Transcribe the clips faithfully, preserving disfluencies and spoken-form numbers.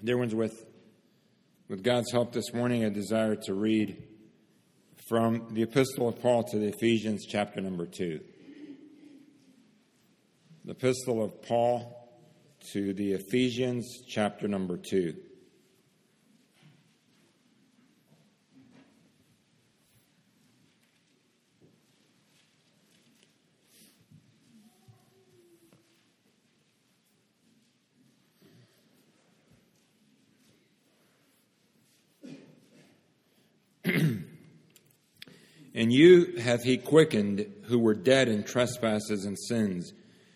Dear ones, with, with God's help this morning, I desire to read from the Epistle of Paul to the Ephesians, chapter number two. The Epistle of Paul to the Ephesians, chapter number two. And you hath he quickened, who were dead in trespasses and sins,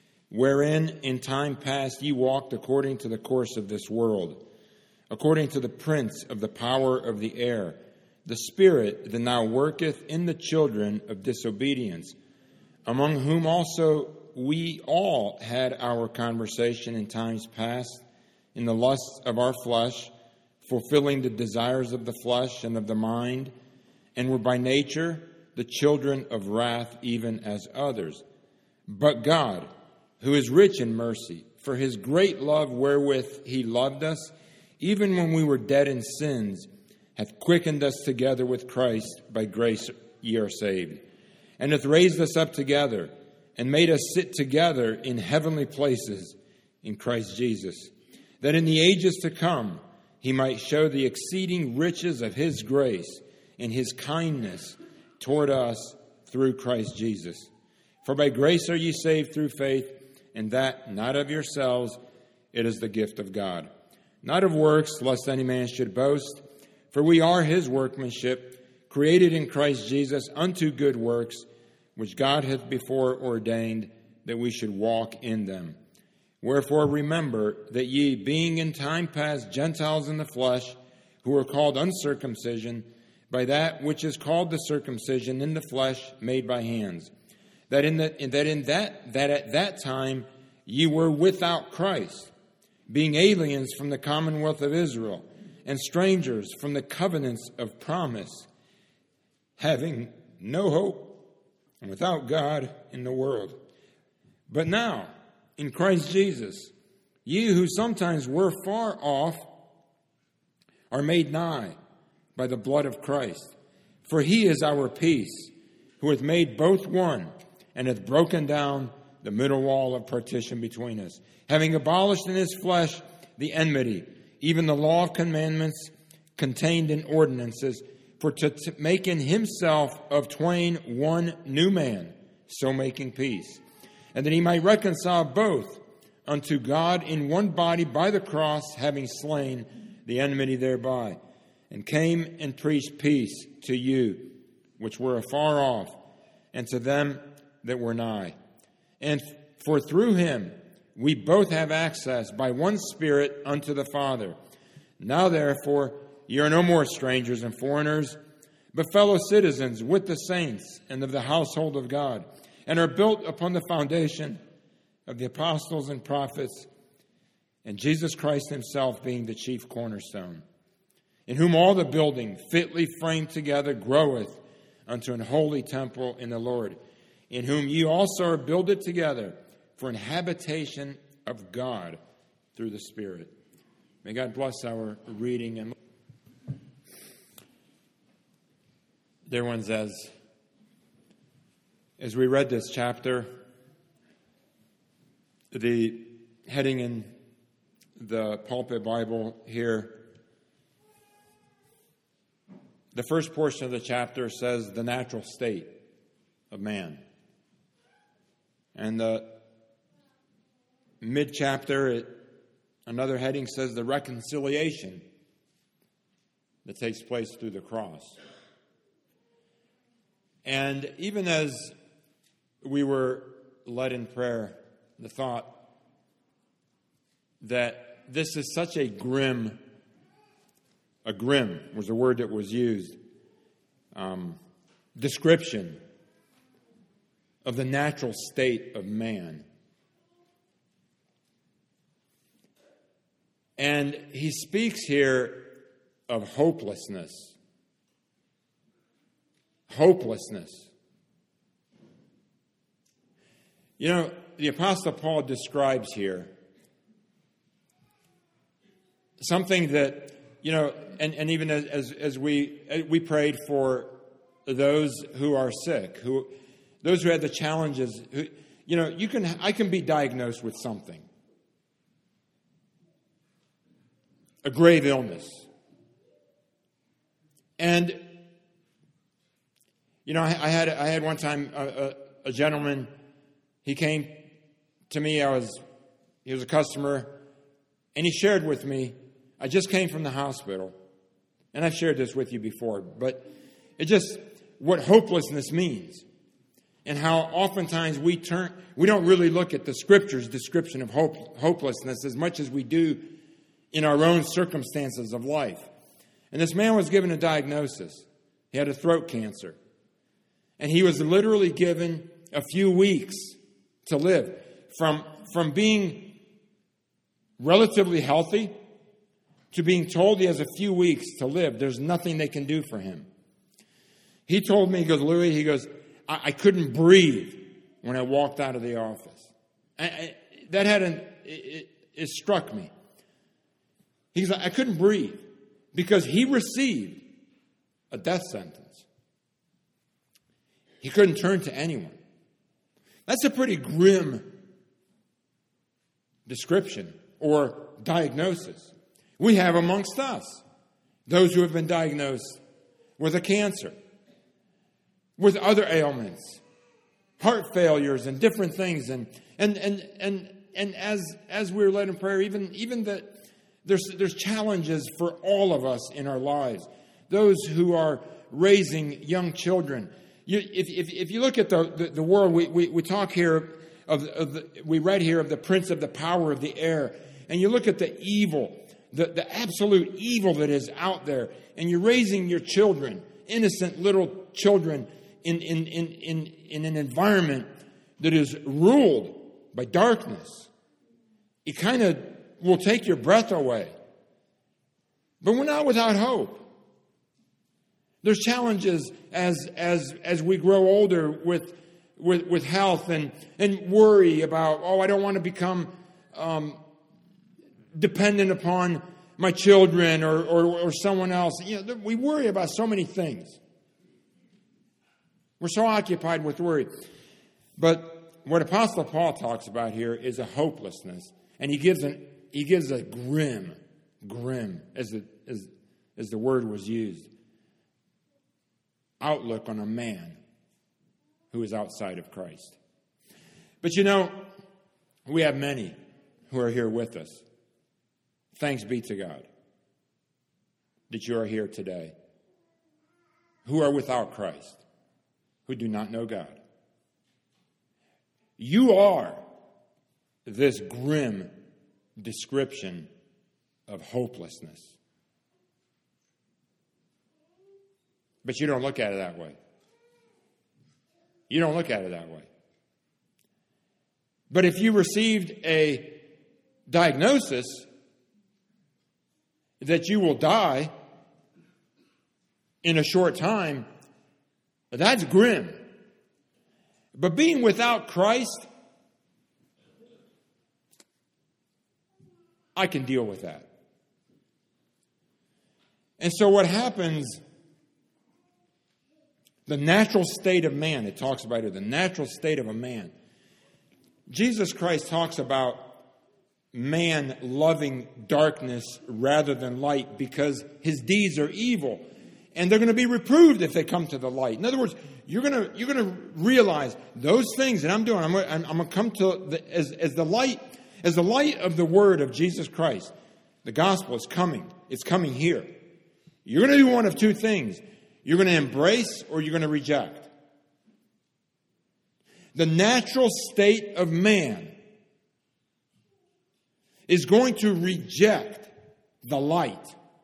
wherein in time past ye walked according to the course of this world, according to the prince of the power of the air, the spirit that now worketh in the children of disobedience, among whom also we all had our conversation in times past, in the lusts of our flesh, fulfilling the desires of the flesh and of the mind, and were by nature the children of wrath, even as others. But God, who is rich in mercy, for his great love wherewith he loved us, even when we were dead in sins, hath quickened us together with Christ. By grace ye are saved, and hath raised us up together, and made us sit together in heavenly places in Christ Jesus, that in the ages to come he might show the exceeding riches of his grace in his kindness toward us through Christ Jesus. For by grace are ye saved through faith, and that not of yourselves, it is the gift of God. Not of works, lest any man should boast. For we are his workmanship, created in Christ Jesus unto good works, which God hath before ordained that we should walk in them. Wherefore remember that ye, being in time past Gentiles in the flesh, who are called uncircumcision, by that which is called the circumcision in the flesh made by hands, that in the, that in that that at that time ye were without Christ, being aliens from the commonwealth of Israel, and strangers from the covenants of promise, having no hope and without God in the world. But now, in Christ Jesus, ye who sometimes were far off are made nigh by the blood of Christ. For he is our peace, who hath made both one, and hath broken down the middle wall of partition between us, having abolished in his flesh the enmity, even the law of commandments contained in ordinances, for to, to make in himself of twain one new man, so making peace, and that he might reconcile both unto God in one body by the cross, having slain the enmity thereby, and came and preached peace to you, which were afar off, and to them that were nigh. And for through him we both have access by one Spirit unto the Father. Now therefore ye are no more strangers and foreigners, but fellow citizens with the saints and of the household of God, and are built upon the foundation of the apostles and prophets, and Jesus Christ himself being the chief cornerstone, in whom all the building fitly framed together groweth unto an holy temple in the Lord, in whom ye also are builded together for an habitation of God through the Spirit. May God bless our reading. And dear ones, as, as we read this chapter, the heading in the pulpit Bible here, the first portion of the chapter says the natural state of man. And the mid-chapter, another heading says the reconciliation that takes place through the cross. And even as we were led in prayer, the thought that this is such a grim A grim was the word that was used. Um, description of the natural state of man. And he speaks here of hopelessness. Hopelessness. You know, the Apostle Paul describes here something that, you know, and, and even as, as, as we we prayed for those who are sick, who those who had the challenges, who, you know, you can I can be diagnosed with something, a grave illness. And, you know, I, I had I had one time a, a, a gentleman, he came to me, I was, he was a customer, and he shared with me, I just came from the hospital, and I've shared this with you before, but it just, what hopelessness means, and how oftentimes we turn, we don't really look at the Scripture's description of hope, hopelessness as much as we do in our own circumstances of life. And this man was given a diagnosis. He had a throat cancer. And he was literally given a few weeks to live. From, from being relatively healthy to being told he has a few weeks to live. There's nothing they can do for him. He told me, he goes, Louis, he goes, I, I couldn't breathe when I walked out of the office. I, I, that had an, it, it struck me. He's like, I couldn't breathe because he received a death sentence. He couldn't turn to anyone. That's a pretty grim description or diagnosis. We have amongst us those who have been diagnosed with a cancer, with other ailments, heart failures and different things. And and and and, and as as we're led in prayer, even even that there's there's challenges for all of us in our lives. Those who are raising young children. You, if, if if you look at the, the, the world, we, we, we talk here of, of the, we read here of the prince of the power of the air, and you look at the evil, the, the absolute evil that is out there, and you're raising your children, innocent little children, in in in in, in an environment that is ruled by darkness. It kind of will take your breath away. But we're not without hope. There's challenges as as as we grow older with with, with health and, and worry about, oh, I don't want to become um, dependent upon my children or, or, or someone else. You know, we worry about so many things. We're so occupied with worry. But what Apostle Paul talks about here is a hopelessness. And he gives an he gives a grim, grim, as the as, as the word was used, outlook on a man who is outside of Christ. But you know, we have many who are here with us. Thanks be to God that you are here today, who are without Christ, who do not know God. You are this grim description of hopelessness. But you don't look at it that way. You don't look at it that way. But if you received a diagnosis that you will die in a short time, that's grim. But being without Christ, I can deal with that. And so what happens, the natural state of man, it talks about it, the natural state of a man. Jesus Christ talks about man loving darkness rather than light because his deeds are evil. And they're going to be reproved if they come to the light. In other words, you're going to you're going to realize those things that I'm doing. I'm going to, I'm going to come to the, as as the light as the light of the word of Jesus Christ. The gospel is coming. It's coming here. You're going to do one of two things. You're going to embrace or you're going to reject. The natural state of man is going to reject the light.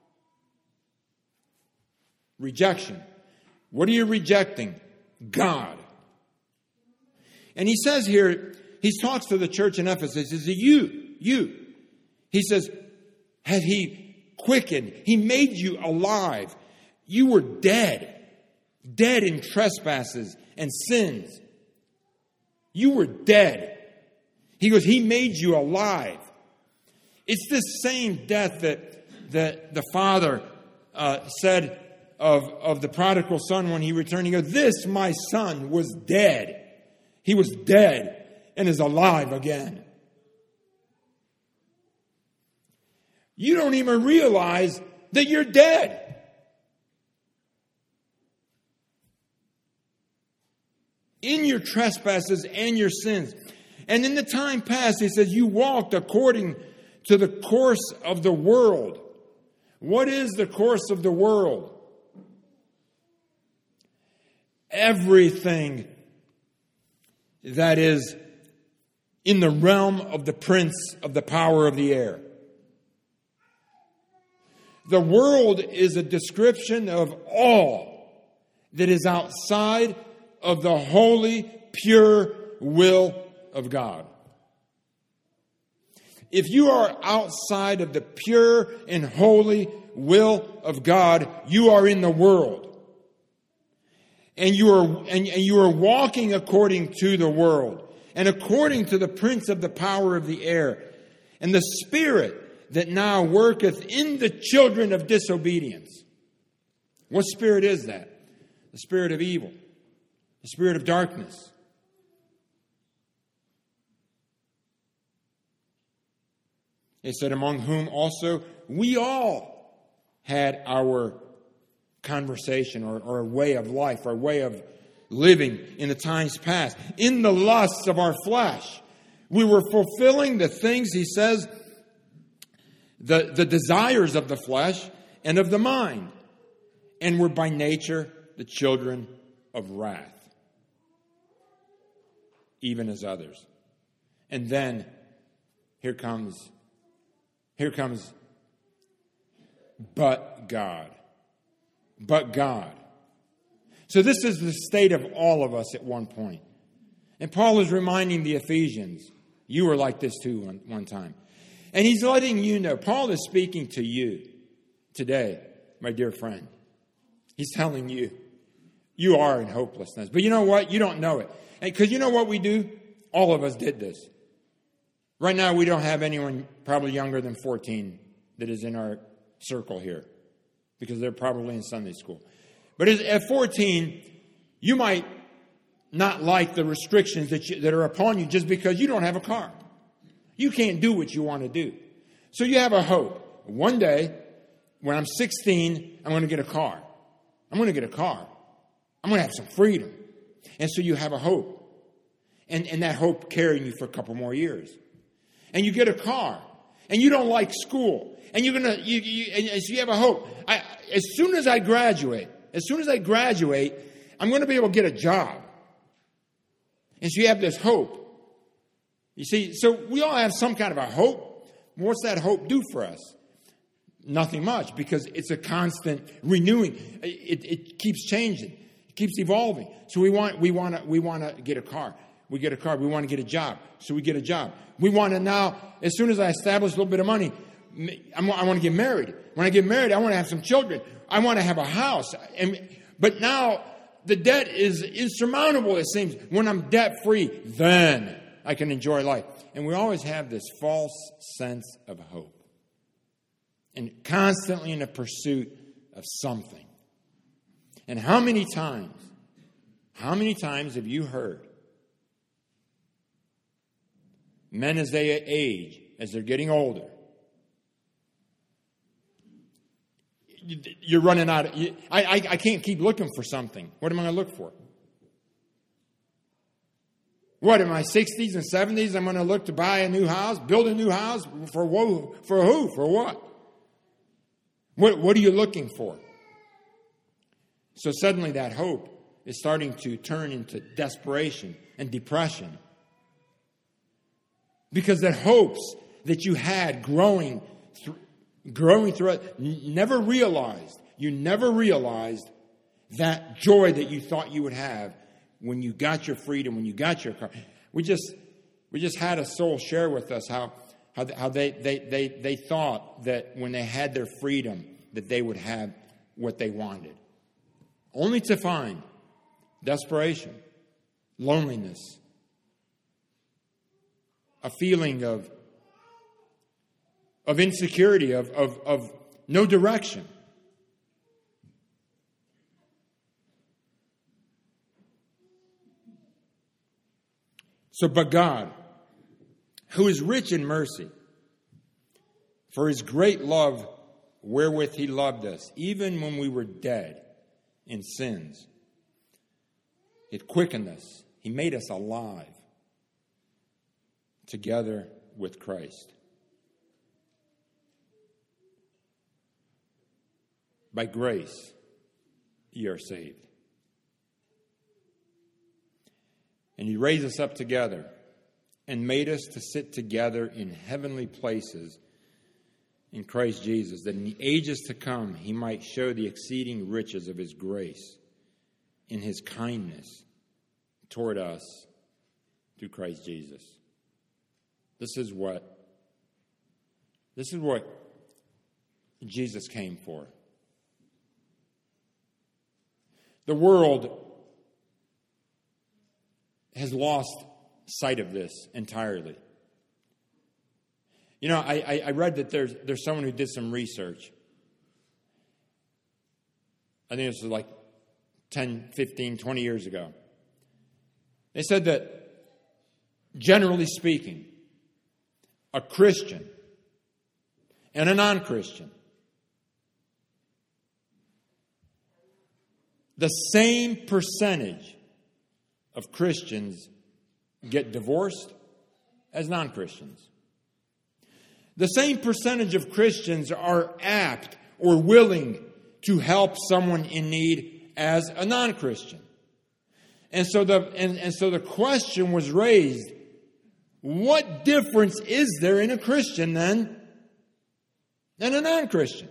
Rejection. What are you rejecting? God. And he says here, he talks to the church in Ephesus, he says, you, you. He says, had he quickened, he made you alive. You were dead, dead in trespasses and sins. You were dead. He goes, he made you alive. It's this same death that that the father uh, said of, of the prodigal son when he returned. He goes, "This, my son, was dead. He was dead and is alive again." You don't even realize that you're dead. In your trespasses and your sins. And in the time past, he says, you walked according to the course of the world. What is the course of the world? Everything that is in the realm of the prince of the power of the air. The world is a description of all that is outside of the holy, pure will of God. If you are outside of the pure and holy will of God, you are in the world. And you are and, and you are walking according to the world and according to the prince of the power of the air and the spirit that now worketh in the children of disobedience. What spirit is that? The spirit of evil. The spirit of darkness. It said, among whom also we all had our conversation or, or way of life, our way of living in the times past. In the lusts of our flesh. We were fulfilling the things, he says, the, the desires of the flesh and of the mind. And were by nature the children of wrath. Even as others. And then here comes, here comes, but God. But God. So this is the state of all of us at one point. And Paul is reminding the Ephesians, you were like this too one, one time. And he's letting you know, Paul is speaking to you today, my dear friend. He's telling you, you are in hopelessness. But you know what? You don't know it. Because you know what we do? All of us did this. Right now, we don't have anyone probably younger than fourteen that is in our circle here. Because they're probably in Sunday school. But at fourteen, you might not like the restrictions that, you, that are upon you just because you don't have a car. You can't do what you want to do. So you have a hope. One day, when I'm sixteen, I'm going to get a car. I'm going to get a car. I'm going to have some freedom. And so you have a hope. And, and that hope carrying you for a couple more years. And you get a car. And you don't like school. And you're going to, you, you, and so you have a hope. I, as soon as I graduate, as soon as I graduate, I'm going to be able to get a job. And so you have this hope. You see, so we all have some kind of a hope. What's that hope do for us? Nothing much, because it's a constant renewing. It, it keeps changing. It keeps evolving. So we want we want to we want to get a car. We get a car. We want to get a job. So we get a job. We want to now, as soon as I establish a little bit of money, I want to get married. When I get married, I want to have some children. I want to have a house. And but now the debt is insurmountable, it seems. When I'm debt-free, then I can enjoy life. And we always have this false sense of hope. And constantly in a pursuit of something. And how many times, how many times have you heard men as they age, as they're getting older, you're running out of, you, I, I, I can't keep looking for something. What am I going to look for? What, in my sixties and seventies, I'm going to look to buy a new house, build a new house? For who? For who? For what? What, what are you looking for? So suddenly that hope is starting to turn into desperation and depression. Because the hopes that you had growing, th- growing throughout, n- never realized, you never realized that joy that you thought you would have when you got your freedom, when you got your car. We just, we just had a soul share with us how, how, how they, they, they, they thought that when they had their freedom, that they would have what they wanted. Only to find desperation, loneliness, a feeling of, of insecurity, of, of, of no direction. So, but God, who is rich in mercy, for his great love wherewith he loved us, even when we were dead in sins, it quickened us. He made us alive together with Christ. By grace, ye are saved. And he raised us up together and made us to sit together in heavenly places in Christ Jesus, that in the ages to come he might show the exceeding riches of his grace in his kindness toward us through Christ Jesus. This is what this is what Jesus came for. The world has lost sight of this entirely. You know, I, I, I read that there's there's someone who did some research. I think this was like ten, fifteen, twenty years ago. They said that, generally speaking, a Christian and a non-Christian, the same percentage of Christians get divorced as non-Christians. The same percentage of Christians are apt or willing to help someone in need as a non-Christian. And so the and, and so the question was raised, what difference is there in a Christian then than a non-Christian?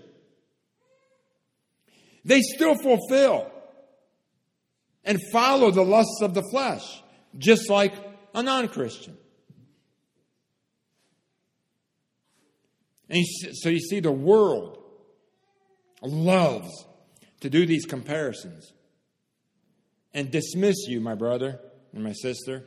They still fulfill and follow the lusts of the flesh, just like a non-Christian. And you see, so you see, the world loves to do these comparisons and dismiss you, my brother and my sister,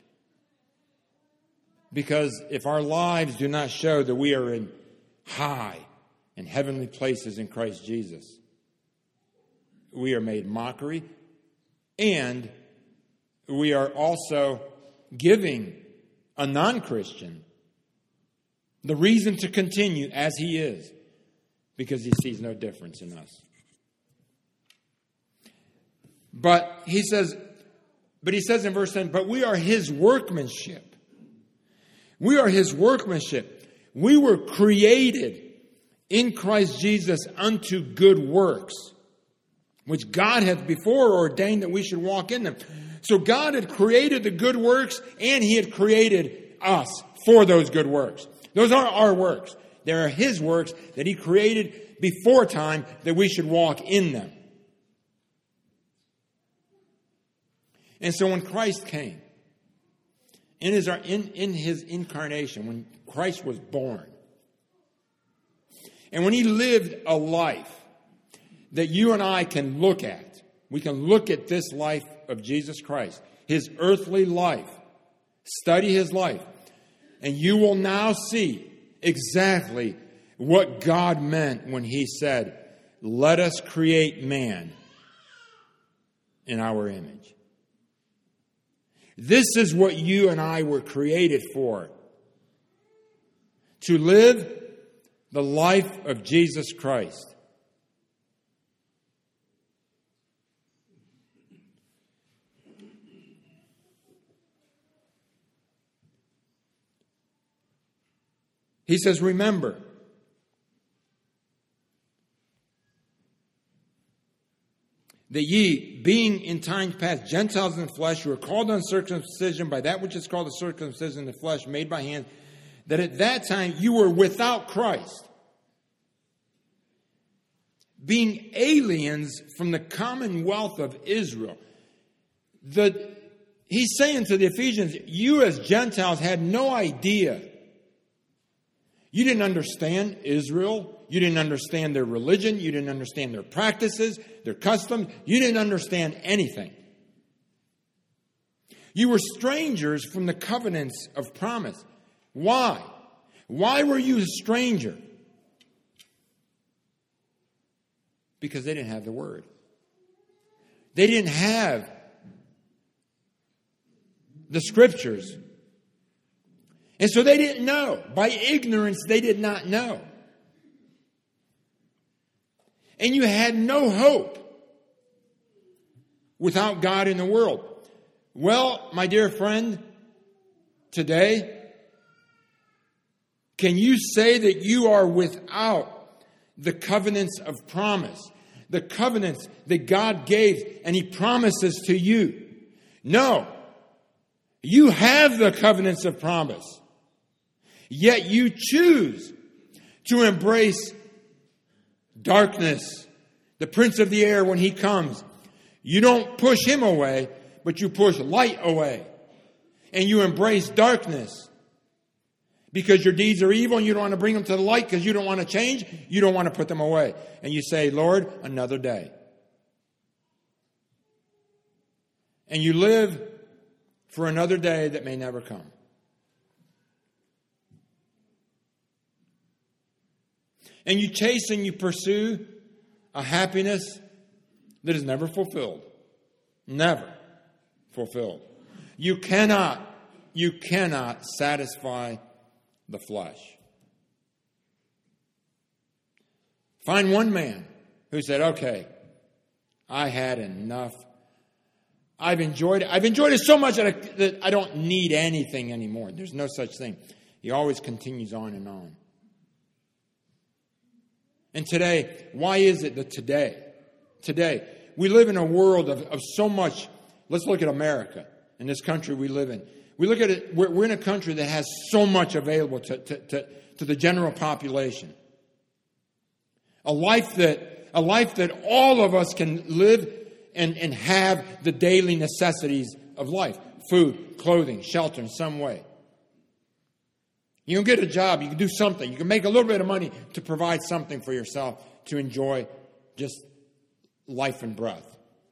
because if our lives do not show that we are in high and heavenly places in Christ Jesus, we are made mockery, and we are also giving a non-Christian the reason to continue as he is, because he sees no difference in us. But he says, but he says in verse ten, but we are his workmanship. We are his workmanship. We were created in Christ Jesus unto good works, which God hath before ordained that we should walk in them. So God had created the good works, and he had created us for those good works. Those aren't our works. They are his works that he created before time that we should walk in them. And so when Christ came, in his, in, in his incarnation, when Christ was born, and when he lived a life that you and I can look at, we can look at this life of Jesus Christ, his earthly life, study his life, and you will now see exactly what God meant when he said, let us create man in our image. This is what you and I were created for. To live the life of Jesus Christ. He says, remember, that ye, being in times past Gentiles in the flesh, who are called uncircumcision by that which is called the circumcision in the flesh, made by hand, that at that time you were without Christ, being aliens from the commonwealth of Israel. The, he's saying to the Ephesians, you as Gentiles had no idea. You didn't understand Israel. You didn't understand their religion. You didn't understand their practices, their customs. You didn't understand anything. You were strangers from the covenants of promise. Why? Why were you a stranger? Because they didn't have the Word. They didn't have the Scriptures. And so they didn't know. By ignorance, they did not know. And you had no hope without God in the world. Well, my dear friend, today, can you say that you are without the covenants of promise? The covenants that God gave and He promises to you? No. You have the covenants of promise. Yet you choose to embrace darkness, the prince of the air when he comes. You don't push him away, but you push light away. And you embrace darkness because your deeds are evil and you don't want to bring them to the light because you don't want to change. You don't want to put them away. And you say, Lord, another day. And you live for another day that may never come. And you chase and you pursue a happiness that is never fulfilled. Never fulfilled. You cannot, you cannot satisfy the flesh. Find one man who said, okay, I had enough. I've enjoyed it. I've enjoyed it so much that I, that I don't need anything anymore. There's no such thing. He always continues on and on. And today, why is it that today, today, we live in a world of, of so much. Let's look at America, in this country we live in. We look at it, we're, we're in a country that has so much available to, to, to, to the general population. A life that, a life that all of us can live and, and have the daily necessities of life. Food, clothing, shelter in some way. You can get a job, you can do something. You can make a little bit of money to provide something for yourself to enjoy just life and breath.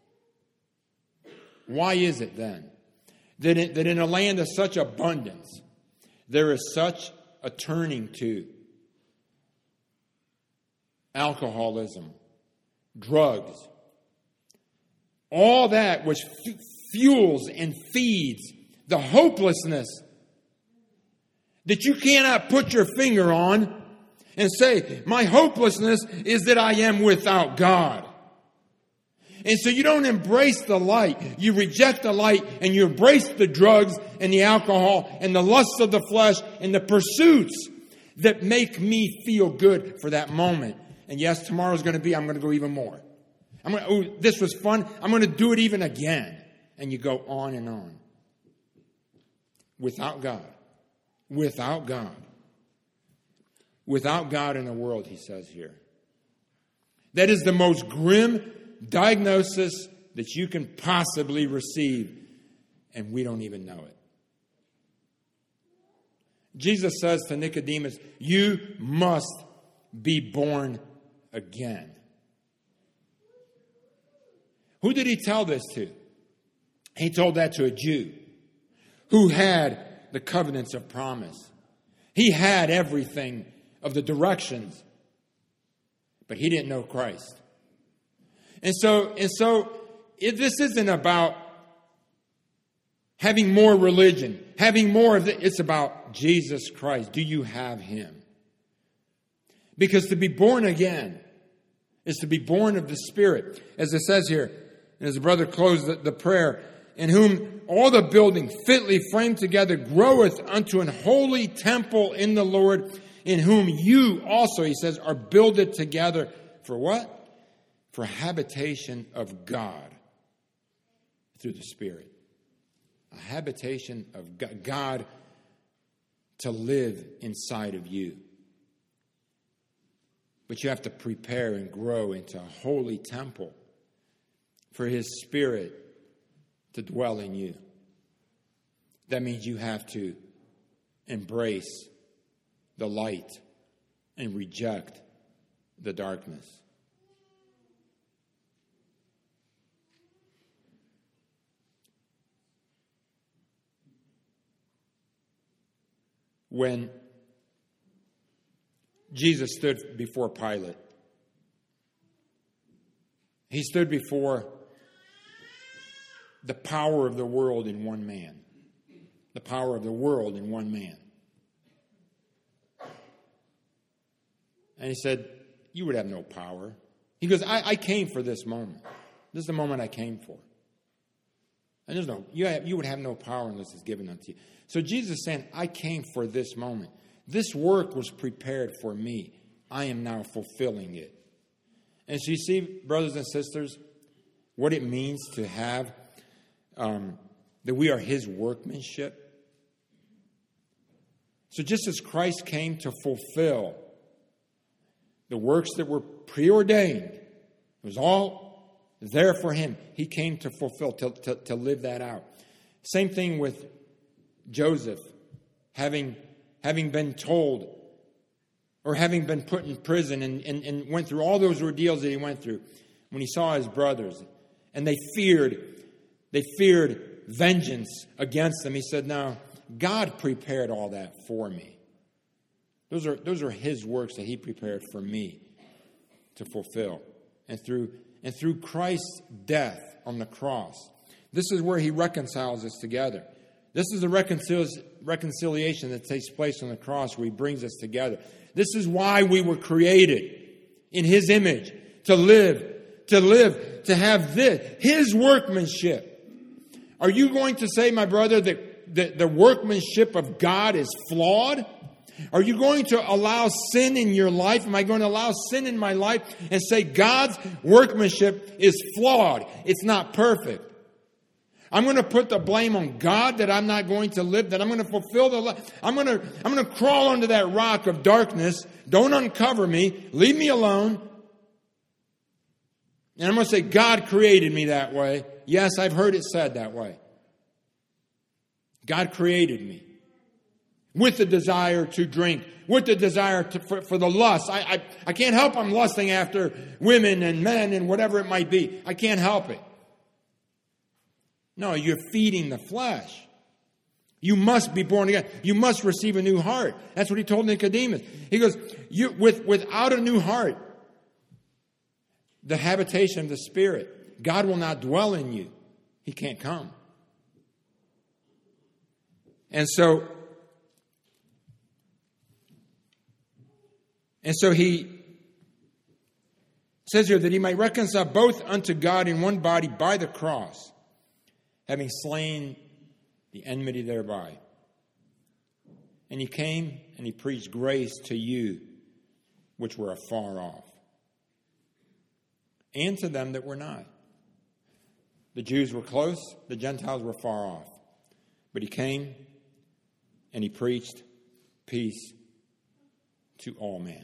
Why is it then that in, that in a land of such abundance, there is such a turning to alcoholism, drugs, all that which f- fuels and feeds the hopelessness that you cannot put your finger on and say, my hopelessness is that I am without God. And so you don't embrace the light. You reject the light and you embrace the drugs and the alcohol and the lusts of the flesh and the pursuits that make me feel good for that moment. And yes, tomorrow's going to be, I'm going to go even more. I'm going to, oh, this was fun. I'm going to do it even again. And you go on and on. Without God. Without God. Without God in the world, he says here. That is the most grim diagnosis that you can possibly receive. And we don't even know it. Jesus says to Nicodemus, you must be born again. Who did he tell this to? He told that to a Jew who had the covenants of promise. He had everything of the directions, but he didn't know Christ. And so, and so it, this isn't about having more religion, having more of it. It's about Jesus Christ. Do you have him? Because to be born again is to be born of the Spirit. As it says here, and as the brother closed the, the prayer, in whom all the building fitly framed together groweth unto an holy temple in the Lord, in whom you also, he says, are builded together for what? For habitation of God through the Spirit. A habitation of God to live inside of you. But you have to prepare and grow into a holy temple for his Spirit to dwell in you. That means you have to embrace the light and reject the darkness. When Jesus stood before Pilate, He stood before the power of the world in one man. The power of the world in one man. And he said, you would have no power. He goes, I, I came for this moment. This is the moment I came for. And there's no, you, have, you would have no power unless it's given unto you. So Jesus is saying, I came for this moment. This work was prepared for me. I am now fulfilling it. And so you see, brothers and sisters, what it means to have, um, that we are His workmanship. So just as Christ came to fulfill the works that were preordained, it was all there for Him. He came to fulfill, to, to, to live that out. Same thing with Joseph, having, having been told, or having been put in prison and, and, and went through all those ordeals that he went through, when he saw his brothers, and they feared, they feared vengeance against them. He said, no, God prepared all that for me. Those are, those are His works that He prepared for me to fulfill. And through, and through Christ's death on the cross, this is where He reconciles us together. This is the reconcil- reconciliation that takes place on the cross, where He brings us together. This is why we were created in His image, to live, to live, to have this, His workmanship. Are you going to say, my brother, that the, the workmanship of God is flawed? Are you going to allow sin in your life? Am I going to allow sin in my life and say God's workmanship is flawed? It's not perfect. I'm going to put the blame on God that I'm not going to live, that I'm going to fulfill the life. I'm going to, I'm going to crawl under that rock of darkness. Don't uncover me. Leave me alone. And I'm going to say, God created me that way. Yes, I've heard it said that way. God created me with the desire to drink, with the desire to, for, for the lust. I, I, I can't help I'm lusting after women and men and whatever it might be. I can't help it. No, you're feeding the flesh. You must be born again. You must receive a new heart. That's what He told Nicodemus. He goes, you, with, without a new heart, the habitation of the Spirit, God will not dwell in you. He can't come. And so, and so He says here that He might reconcile both unto God in one body by the cross, having slain the enmity thereby. And He came and He preached grace to you, which were afar off, and to them that were not. The Jews were close, the Gentiles were far off. But He came and He preached peace to all men.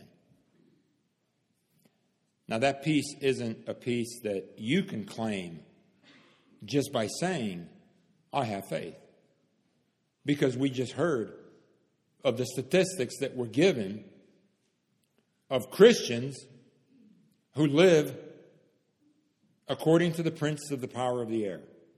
Now that peace isn't a peace that you can claim just by saying, I have faith. Because we just heard of the statistics that were given of Christians who live according to the prince of the power of the air.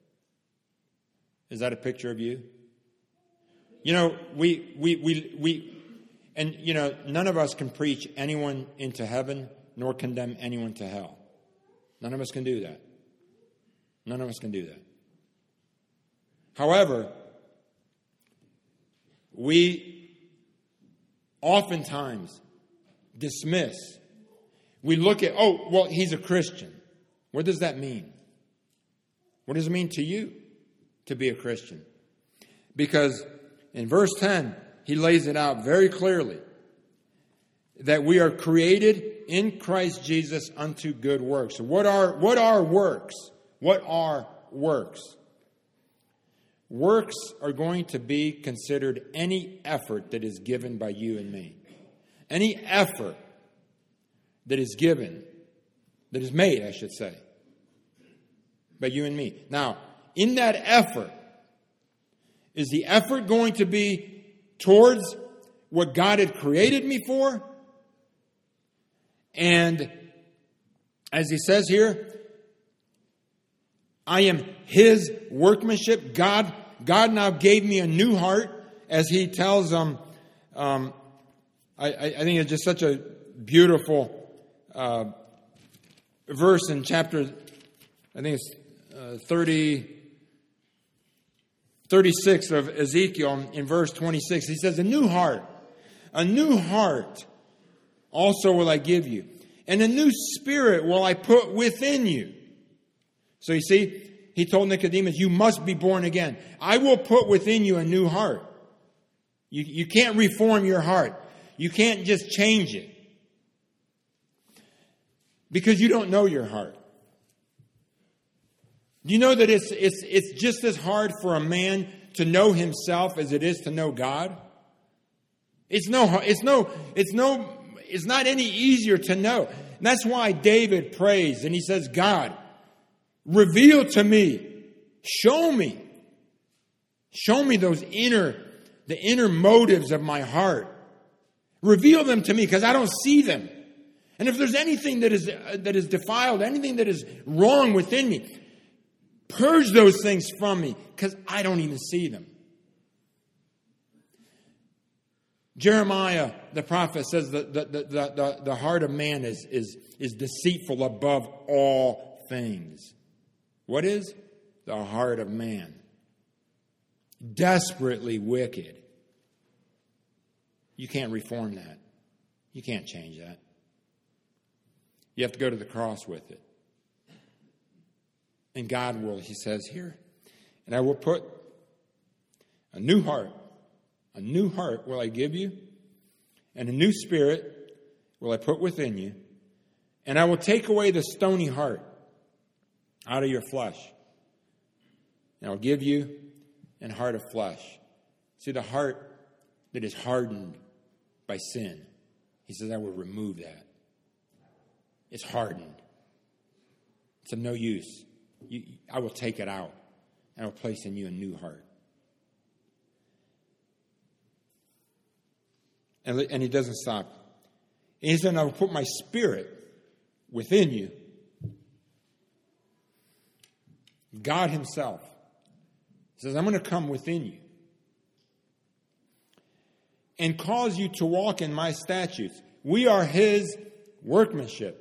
Is that a picture of you? You know, we, we, we, we, and you know, none of us can preach anyone into heaven nor condemn anyone to hell. None of us can do that. None of us can do that. However, we oftentimes dismiss. We look at, oh, well, he's a Christian. What does that mean? What does it mean to you to be a Christian? Because in verse ten, he lays it out very clearly that we are created in Christ Jesus unto good works. So what are, what are works? What are works? Works are going to be considered any effort that is given by you and me. Any effort that is given, that is made, I should say, by you and me. Now, in that effort, is the effort going to be towards what God had created me for? And as he says here, I am His workmanship. God, God now gave me a new heart, as he tells them. Um, I, I think it's just such a beautiful uh, verse in chapter, I think it's uh, thirty, thirty-six of Ezekiel, in verse twenty-six. He says, a new heart, a new heart also will I give you, and a new spirit will I put within you. So you see, he told Nicodemus, you must be born again. I will put within you a new heart. You, you can't reform your heart. You can't just change it. Because you don't know your heart. Do you know that it's, it's, it's just as hard for a man to know himself as it is to know God? It's no, it's no, it's no, it's not any easier to know. And that's why David prays and he says, God, reveal to me, show me, show me those inner, the inner motives of my heart. Reveal them to me because I don't see them. And if there's anything that is, uh, that is defiled, anything that is wrong within me, purge those things from me because I don't even see them. Jeremiah, the prophet, says that the, the, the, the, the heart of man is, is, is deceitful above all things. What is? The heart of man. Desperately wicked. You can't reform that. You can't change that. You have to go to the cross with it. And God will, he says here, and I will put a new heart, a new heart will I give you, and a new spirit will I put within you, and I will take away the stony heart out of your flesh, and I'll give you an heart of flesh. See, the heart that is hardened by sin, he says, I will remove that. It's hardened. It's of no use. You, I will take it out, and I will place in you a new heart. And, and he doesn't stop. And he said, I will put my spirit within you. God himself says, I'm going to come within you and cause you to walk in my statutes. We are his workmanship,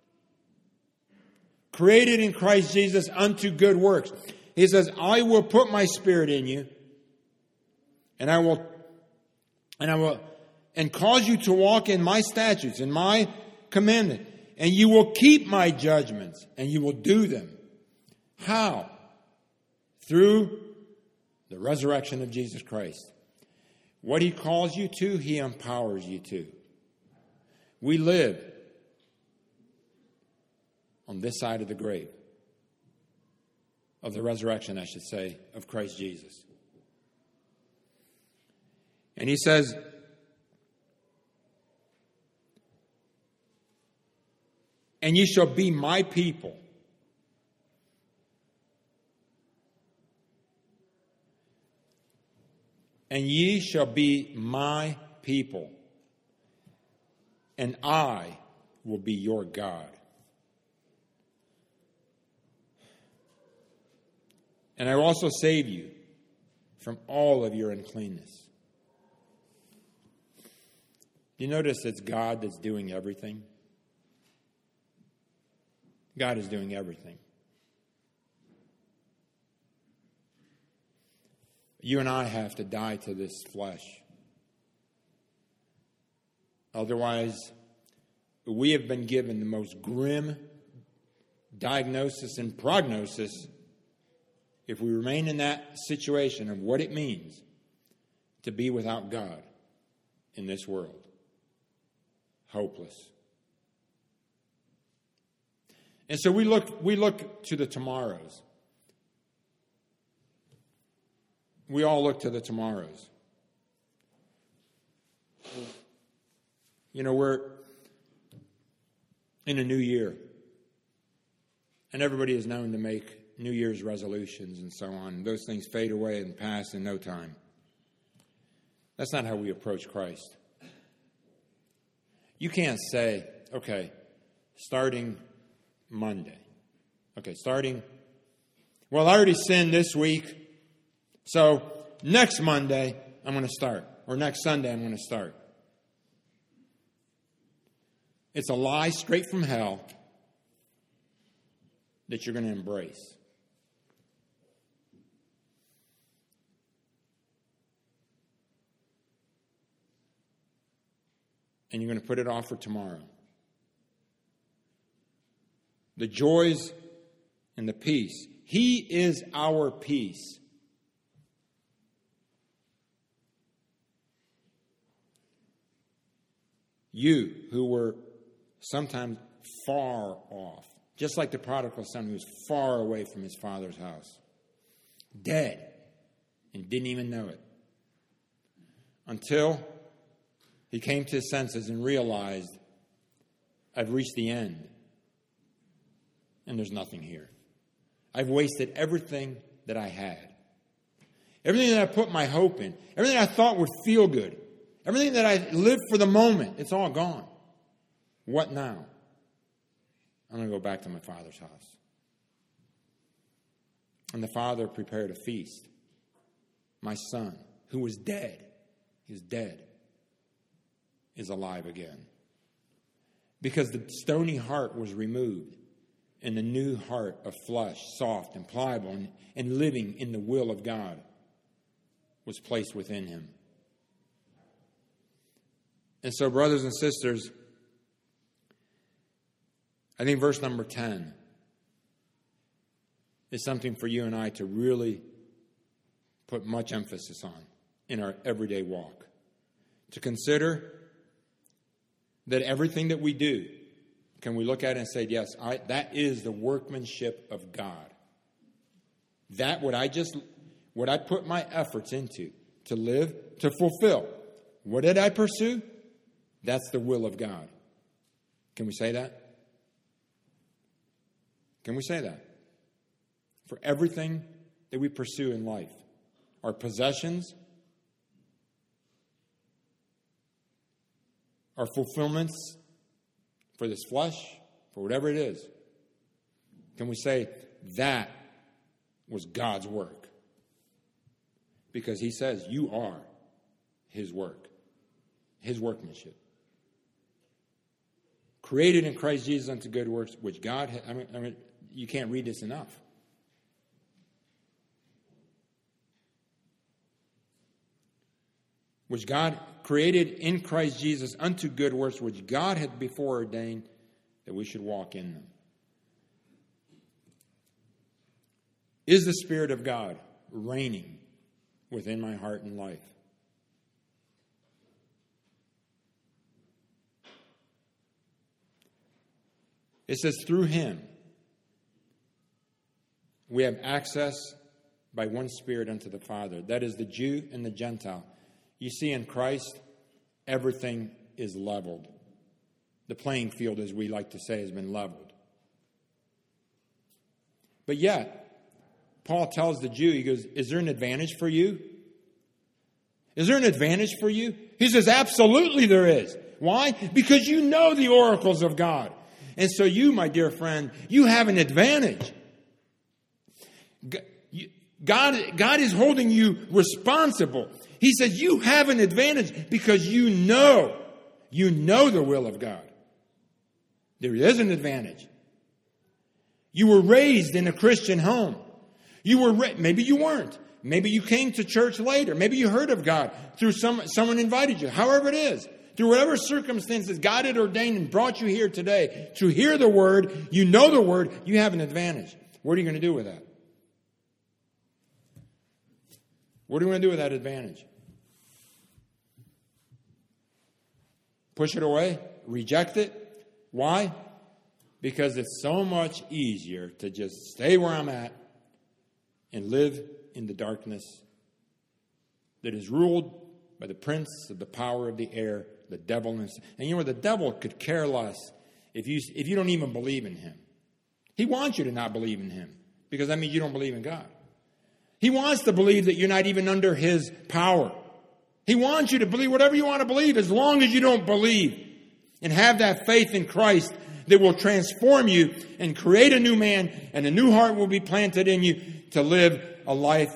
created in Christ Jesus unto good works. He says, I will put my spirit in you, and I will, and I will, and cause you to walk in my statutes, in my commandment, and you will keep my judgments, and you will do them. How? Through the resurrection of Jesus Christ. What he calls you to, he empowers you to. We live on this side of the grave, of the resurrection, I should say, of Christ Jesus. And he says, and ye shall be my people. And ye shall be my people. And I will be your God. And I will also save you from all of your uncleanness. You notice it's God that's doing everything? God is doing everything. You and I have to die to this flesh. Otherwise, we have been given the most grim diagnosis and prognosis if we remain in that situation of what it means to be without God in this world. Hopeless. And so we look, we look to the tomorrows. We all look to the tomorrows. You know, we're in a new year. And everybody is known to make New Year's resolutions and so on. Those things fade away and pass in no time. That's not how we approach Christ. You can't say, okay, starting Monday. Okay, starting, well, I already sinned this week, so next Monday I'm going to start. Or next Sunday I'm going to start. It's a lie straight from hell. that you're going to embrace. And you're going to put it off for tomorrow. The joys and the peace. He is our peace. You who were sometimes far off, just like the prodigal son who was far away from his father's house, dead and didn't even know it, until he came to his senses and realized, I've reached the end, and there's nothing here. I've wasted everything that I had. Everything that I put my hope in, everything I thought would feel good, everything that I lived for the moment, it's all gone. What now? I'm going to go back to my father's house. And the father prepared a feast. My son, who was dead, he was dead, is alive again. Because the stony heart was removed, and the new heart of flesh, soft and pliable, and, and living in the will of God, was placed within him. And so, brothers and sisters, I think verse number ten is something for you and I to really put much emphasis on in our everyday walk. To consider that everything that we do, can we look at it and say, yes, I, that is the workmanship of God. That what I just, what I put my efforts into to live, to fulfill. What did I pursue? That's the will of God. Can we say that? Can we say that? For everything that we pursue in life, our possessions, our fulfillments for this flesh, for whatever it is, can we say that was God's work? Because he says you are his work, his workmanship. Created in Christ Jesus unto good works, which God, ha- I mean, I mean, you can't read this enough. Which God created in Christ Jesus unto good works, which God had before ordained that we should walk in them. Is the Spirit of God reigning within my heart and life? It says through him we have access by one Spirit unto the Father. That is the Jew and the Gentile. You see, in Christ, everything is leveled. The playing field, as we like to say, has been leveled. But yet, Paul tells the Jew, he goes, is there an advantage for you? Is there an advantage for you? He says, absolutely there is. Why? Because you know the oracles of God. And so you, my dear friend, you have an advantage. God, God is holding you responsible. He says you have an advantage because you know, you know the will of God. There is an advantage. You were raised in a Christian home. You were ra- maybe you weren't. Maybe you came to church later. Maybe you heard of God through some someone invited you. However it is, through whatever circumstances God had ordained and brought you here today to hear the word, you know the word, you have an advantage. What are you going to do with that? What are you going to do with that advantage? Push it away? Reject it? Why? Because it's so much easier to just stay where I'm at and live in the darkness that is ruled by the prince of the power of the air, the devil. And you know, the devil could care less if you, if you don't even believe in him. He wants you to not believe in him because that means you don't believe in God. He wants to believe that you're not even under his power. He wants you to believe whatever you want to believe as long as you don't believe and have that faith in Christ that will transform you and create a new man, and a new heart will be planted in you to live a life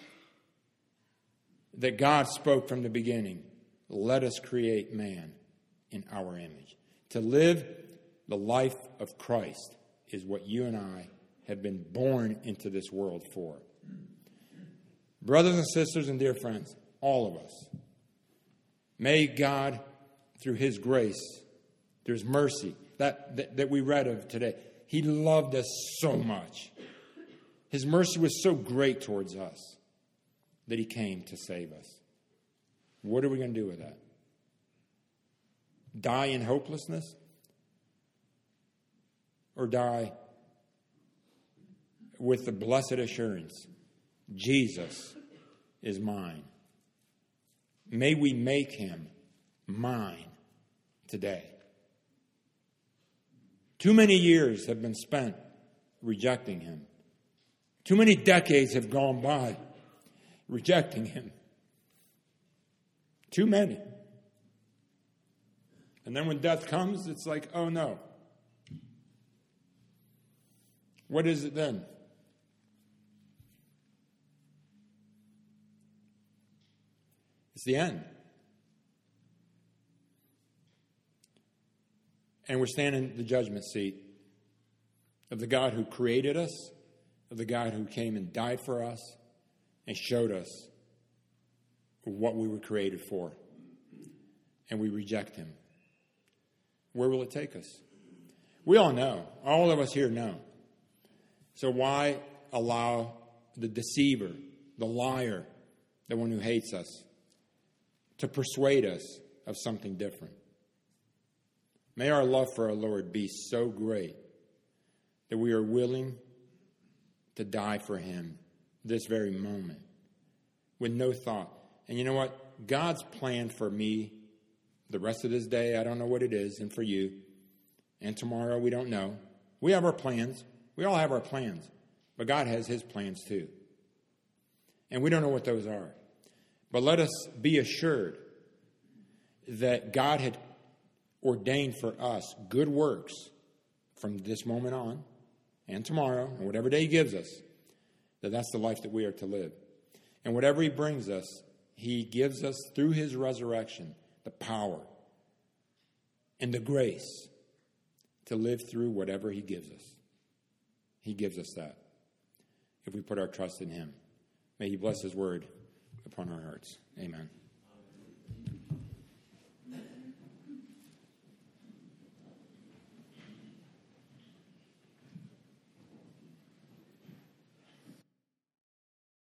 that God spoke from the beginning. Let us create man in our image. To live the life of Christ is what you and I have been born into this world for. Brothers and sisters and dear friends, all of us, may God, through his grace, through his mercy, that, that, that we read of today, he loved us so much. His mercy was so great towards us that he came to save us. What are we going to do with that? Die in hopelessness? Or die with the blessed assurance, Jesus is mine. May we make him mine today. Too many years have been spent rejecting him. Too many decades have gone by rejecting him. Too many. And then when death comes, it's like, oh no. What is it then? It's the end. And we're standing in the judgment seat of the God who created us, of the God who came and died for us and showed us what we were created for. And we reject him. Where will it take us? We all know. All of us here know. So why allow the deceiver, the liar, the one who hates us, to persuade us of something different? May our love for our Lord be so great that we are willing to die for him this very moment with no thought. And you know what? God's plan for me the rest of this day, I don't know what it is, and for you, and tomorrow, we don't know. We have our plans. We all have our plans. But God has his plans too. And we don't know what those are. But let us be assured that God had ordained for us good works from this moment on and tomorrow and whatever day he gives us, that that's the life that we are to live. And whatever he brings us, he gives us through his resurrection the power and the grace to live through whatever he gives us. He gives us that if we put our trust in him. May he bless his word upon our hearts. Amen.